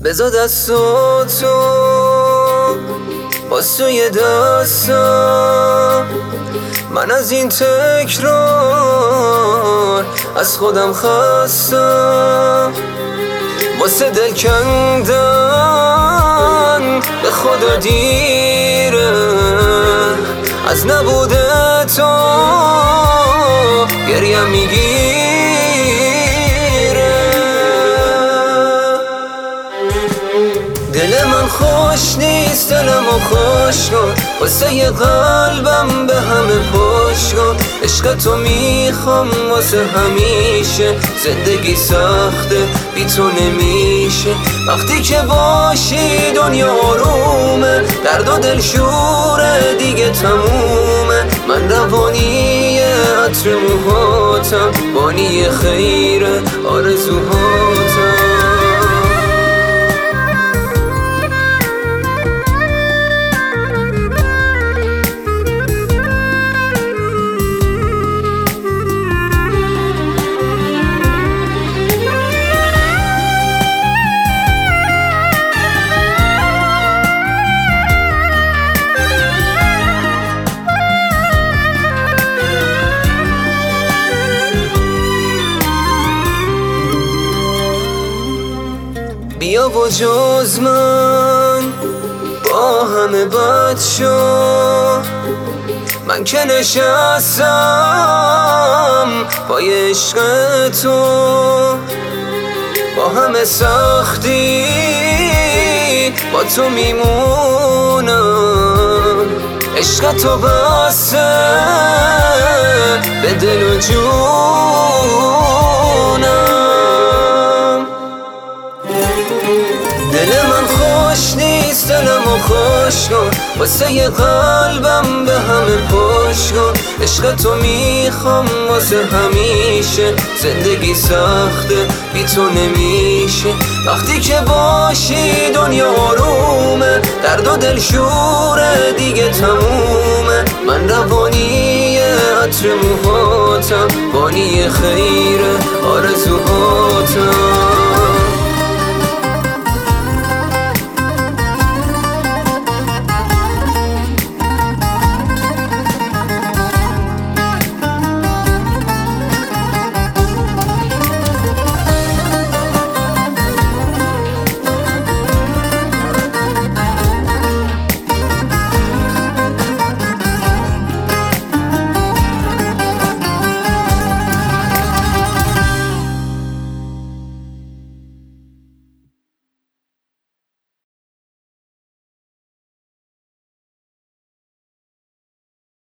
بذار دستاتو باز توی دستم، من از این تکرار از خودم خستم. واسه دل کندن به خدا دیره، از نبوده تو گریم میگیره. دل من خوش نیست، دلمو خوش کن، واسه یه قلبم به همه پشت کن. عشق تو میخوام واسه همیشه، زندگی سخته بی تو نمیشه. وقتی که باشی دنیا آرومه، درد و دل شوره دیگه تمومه. من روانی عطر موهاتم، بانی خیر آرزوهاتم. بیا و جز من با همه بد شو، من که نشستم پای عشق تو. با همه سختی با تو میمونم، عشق تو بسته به دل و جونم. دل من خوش نیست، دلمو خوش کن، واسه یه قلبم به همه پشت کن. عشق تو میخوام واسه همیشه، زندگی سخته بی تو نمیشه. وقتی که باشی دنیا آرومه، درد و دل شوره دیگه تمومه. من روانی عطر موهاتم، بانی خیر آرزو